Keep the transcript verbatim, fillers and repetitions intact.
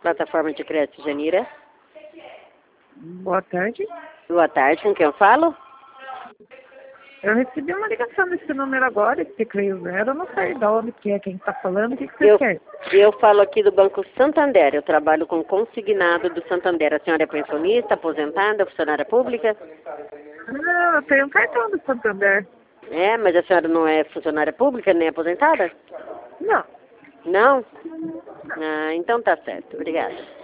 Plataforma de crédito Janira. Boa tarde. Boa tarde, com quem eu falo? Eu recebi uma ligação desse número agora, esse Creio Zero, eu não sei de onde que é, quem está falando, o que, que você Eu, quer? eu falo aqui do Banco Santander, eu trabalho com consignado do Santander. A senhora é pensionista, aposentada, funcionária pública? Não, eu tenho um cartão do Santander. É, mas a senhora não é funcionária pública nem aposentada? Não. Não? Ah, então tá certo. Obrigada.